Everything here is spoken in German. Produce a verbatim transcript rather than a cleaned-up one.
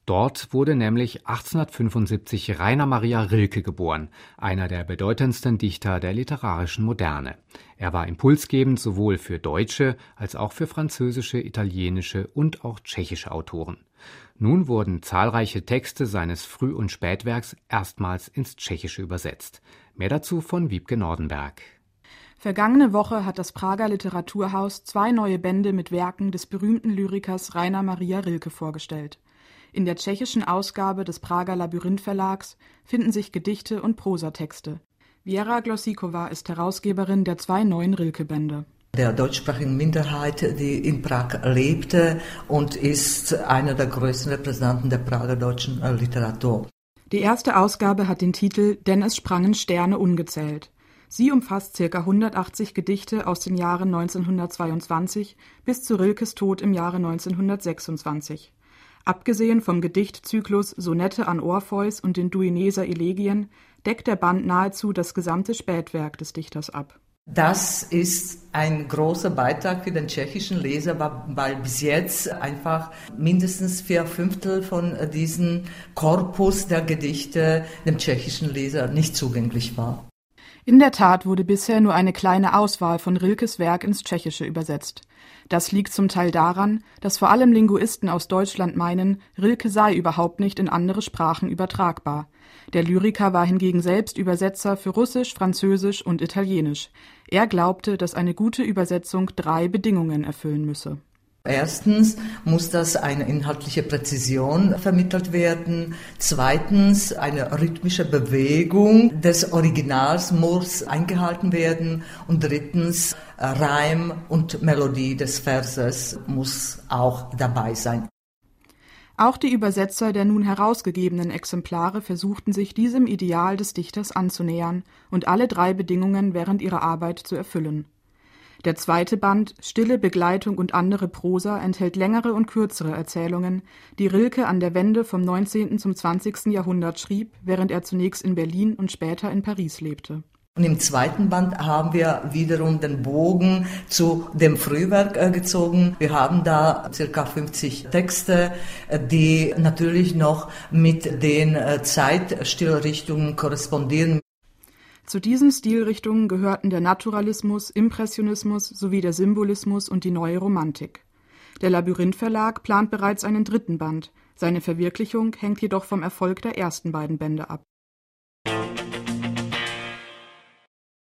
Dort wurde nämlich achtzehnhundertfünfundsiebzig Rainer Maria Rilke geboren, einer der bedeutendsten Dichter der literarischen Moderne. Er war impulsgebend sowohl für deutsche als auch für französische, italienische und auch tschechische Autoren. Nun wurden zahlreiche Texte seines Früh- und Spätwerks erstmals ins Tschechische übersetzt. Mehr dazu von Wiebke Nordenberg. Vergangene Woche hat das Prager Literaturhaus zwei neue Bände mit Werken des berühmten Lyrikers Rainer Maria Rilke vorgestellt. In der tschechischen Ausgabe des Prager Labyrinth Verlags finden sich Gedichte und Prosatexte. Věra Glosíková ist Herausgeberin der zwei neuen Rilke-Bände. Der deutschsprachigen Minderheit, die in Prag lebte und ist einer der größten Repräsentanten der Prager deutschen Literatur. Die erste Ausgabe hat den Titel »Denn es sprangen Sterne ungezählt«. Sie umfasst ca. hundertachtzig Gedichte aus den Jahren neunzehnhundertzweiundzwanzig bis zu Rilkes Tod im Jahre neunzehnhundertsechsundzwanzig. Abgesehen vom Gedichtzyklus Sonette an Orpheus und den Duineser Elegien deckt der Band nahezu das gesamte Spätwerk des Dichters ab. Das ist ein großer Beitrag für den tschechischen Leser, weil bis jetzt einfach mindestens vier Fünftel von diesem Korpus der Gedichte dem tschechischen Leser nicht zugänglich war. In der Tat wurde bisher nur eine kleine Auswahl von Rilkes Werk ins Tschechische übersetzt. Das liegt zum Teil daran, dass vor allem Linguisten aus Deutschland meinen, Rilke sei überhaupt nicht in andere Sprachen übertragbar. Der Lyriker war hingegen selbst Übersetzer für Russisch, Französisch und Italienisch. Er glaubte, dass eine gute Übersetzung drei Bedingungen erfüllen müsse. Erstens muss das eine inhaltliche Präzision vermittelt werden. Zweitens, eine rhythmische Bewegung des Originals muss eingehalten werden. Und drittens, Reim und Melodie des Verses muss auch dabei sein. Auch die Übersetzer der nun herausgegebenen Exemplare versuchten sich diesem Ideal des Dichters anzunähern und alle drei Bedingungen während ihrer Arbeit zu erfüllen. Der zweite Band, Stille Begleitung und andere Prosa, enthält längere und kürzere Erzählungen, die Rilke an der Wende vom neunzehnten zum zwanzigsten Jahrhundert schrieb, während er zunächst in Berlin und später in Paris lebte. Und im zweiten Band haben wir wiederum den Bogen zu dem Frühwerk äh, gezogen. Wir haben da circa fünfzig Texte, äh, die natürlich noch mit den äh, Zeitstilrichtungen korrespondieren. Zu diesen Stilrichtungen gehörten der Naturalismus, Impressionismus sowie der Symbolismus und die Neue Romantik. Der Labyrinth Verlag plant bereits einen dritten Band. Seine Verwirklichung hängt jedoch vom Erfolg der ersten beiden Bände ab.